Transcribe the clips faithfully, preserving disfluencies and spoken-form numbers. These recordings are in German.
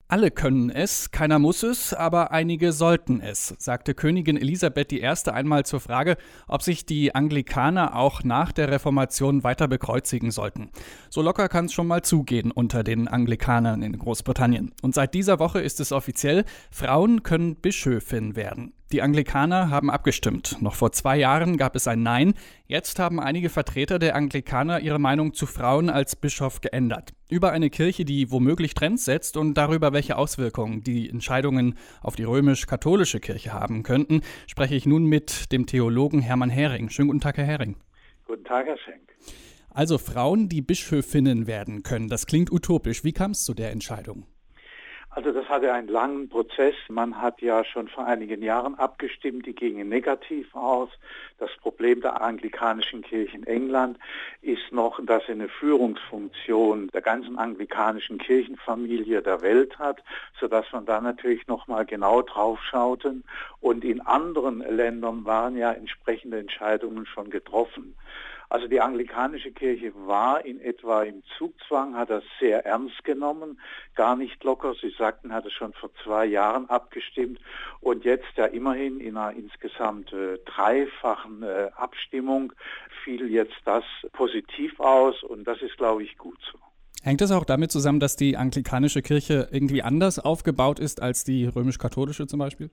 Alle können es, keiner muss es, aber einige sollten es, sagte Königin Elisabeth die Erste einmal zur Frage, ob sich die Anglikaner auch nach der Reformation weiter bekreuzigen sollten. So locker kann es schon mal zugehen unter den Anglikanern in Großbritannien. Und seit dieser Woche ist es offiziell, Frauen können Bischöfin werden. Die Anglikaner haben abgestimmt. Noch vor zwei Jahren gab es ein Nein. Jetzt haben einige Vertreter der Anglikaner ihre Meinung zu Frauen als Bischof geändert. Über eine Kirche, die womöglich Trends setzt und darüber, welche Auswirkungen die Entscheidungen auf die römisch-katholische Kirche haben könnten, spreche ich nun mit dem Theologen Hermann Häring. Schönen guten Tag, Herr Häring. Guten Tag, Herr Schenk. Also Frauen, die Bischöfinnen werden können, das klingt utopisch. Wie kam es zu der Entscheidung? Also das hatte einen langen Prozess. Man hat ja schon vor einigen Jahren abgestimmt, die gingen negativ aus. Das Problem der anglikanischen Kirche in England ist noch, dass sie eine Führungsfunktion der ganzen anglikanischen Kirchenfamilie der Welt hat, sodass man da natürlich nochmal genau drauf schaute. Und in anderen Ländern waren ja entsprechende Entscheidungen schon getroffen. Also die anglikanische Kirche war in etwa im Zugzwang, hat das sehr ernst genommen, gar nicht locker. Sie sagten, hat es schon vor zwei Jahren abgestimmt und jetzt ja immerhin in einer insgesamt äh, dreifachen äh, Abstimmung fiel jetzt das positiv aus und das ist, glaube ich, gut so. Hängt das auch damit zusammen, dass die anglikanische Kirche irgendwie anders aufgebaut ist als die römisch-katholische zum Beispiel?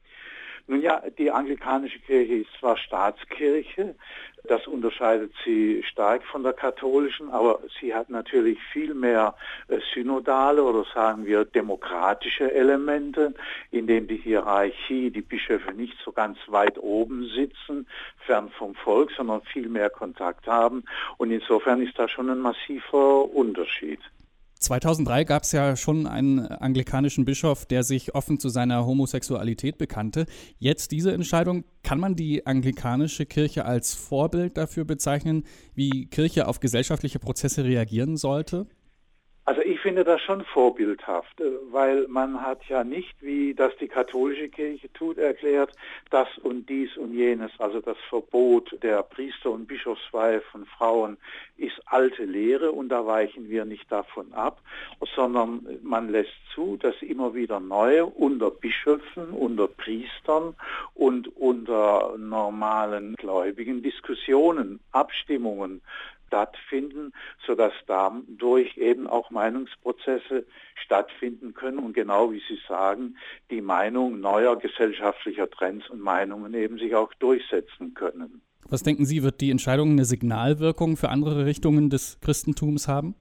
Nun ja, die anglikanische Kirche ist zwar Staatskirche, das unterscheidet sie stark von der katholischen, aber sie hat natürlich viel mehr äh, synodale oder sagen wir demokratische Elemente, in denen die Hierarchie, die Bischöfe nicht so ganz weit oben sitzen, fern vom Volk, sondern viel mehr Kontakt haben und insofern ist da schon ein massiver Unterschied. zweitausenddrei gab es ja schon einen anglikanischen Bischof, der sich offen zu seiner Homosexualität bekannte. Jetzt diese Entscheidung, kann man die anglikanische Kirche als Vorbild dafür bezeichnen, wie Kirche auf gesellschaftliche Prozesse reagieren sollte? Also ich finde das schon vorbildhaft, weil man hat ja nicht, wie das die katholische Kirche tut, erklärt, das und dies und jenes, also das Verbot der Priester- und Bischofsweihe von Frauen ist alte Lehre und da weichen wir nicht davon ab, sondern man lässt zu, dass immer wieder neue unter Bischöfen, unter Priestern und unter normalen Gläubigen Diskussionen, Abstimmungen stattfinden, sodass dadurch eben auch Meinungsprozesse stattfinden können und genau wie Sie sagen, die Meinung neuer gesellschaftlicher Trends und Meinungen eben sich auch durchsetzen können. Was denken Sie, wird die Entscheidung eine Signalwirkung für andere Richtungen des Christentums haben?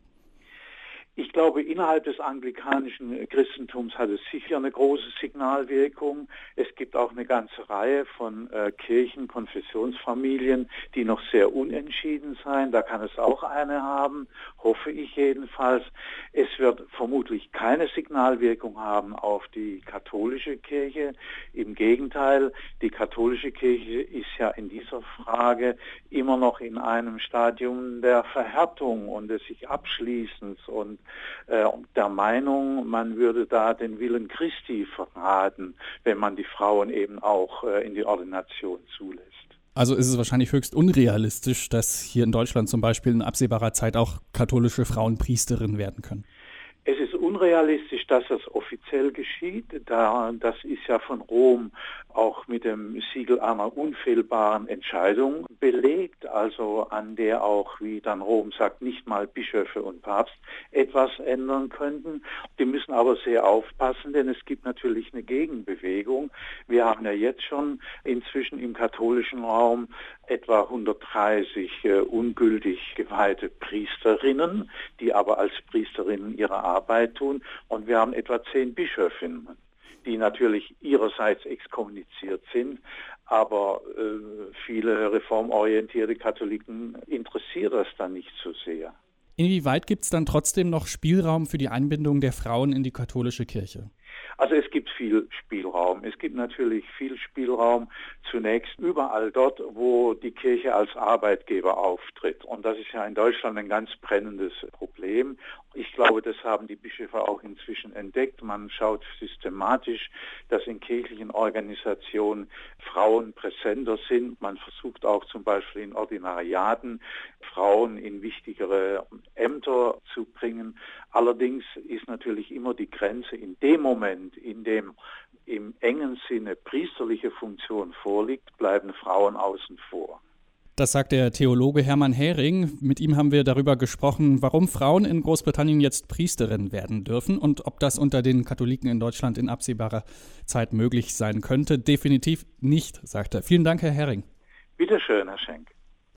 Ich glaube, innerhalb des anglikanischen Christentums hat es sicher eine große Signalwirkung. Es gibt auch eine ganze Reihe von äh, Kirchen, Konfessionsfamilien, die noch sehr unentschieden sein. Da kann es auch eine haben, hoffe ich jedenfalls. Es wird vermutlich keine Signalwirkung haben auf die katholische Kirche. Im Gegenteil, die katholische Kirche ist ja in dieser Frage immer noch in einem Stadium der Verhärtung und des sich Abschließens und der Meinung, man würde da den Willen Christi verraten, wenn man die Frauen eben auch in die Ordination zulässt. Also ist es wahrscheinlich höchst unrealistisch, dass hier in Deutschland zum Beispiel in absehbarer Zeit auch katholische Frauen Priesterinnen werden können. Es ist unrealistisch, dass das offiziell geschieht. Da, das ist ja von Rom auch mit dem Siegel einer unfehlbaren Entscheidung belegt, also an der auch, wie dann Rom sagt, nicht mal Bischöfe und Papst etwas ändern könnten. Die müssen aber sehr aufpassen, denn es gibt natürlich eine Gegenbewegung. Wir haben ja jetzt schon inzwischen im katholischen Raum etwa hundertdreißig äh, ungültig geweihte Priesterinnen, die aber als Priesterinnen ihre Arbeit tun. Und wir haben etwa zehn Bischöfinnen, die natürlich ihrerseits exkommuniziert sind, aber äh, viele reformorientierte Katholiken interessiert das dann nicht so sehr. Inwieweit gibt es dann trotzdem noch Spielraum für die Einbindung der Frauen in die katholische Kirche? Also es gibt viel Spielraum. Es gibt natürlich viel Spielraum zunächst überall dort, wo die Kirche als Arbeitgeber auftritt. Und das ist ja in Deutschland ein ganz brennendes Problem. Ich glaube, das haben die Bischöfe auch inzwischen entdeckt. Man schaut systematisch, dass in kirchlichen Organisationen Frauen präsenter sind. Man versucht auch zum Beispiel in Ordinariaten Frauen in wichtigere Ämter zu bringen. Allerdings ist natürlich immer die Grenze in dem Moment, in dem im engen Sinne priesterliche Funktion vorliegt, bleiben Frauen außen vor. Das sagt der Theologe Hermann Häring. Mit ihm haben wir darüber gesprochen, warum Frauen in Großbritannien jetzt Priesterinnen werden dürfen und ob das unter den Katholiken in Deutschland in absehbarer Zeit möglich sein könnte. Definitiv nicht, sagt er. Vielen Dank, Herr Häring. Bitte schön, Herr Schenk.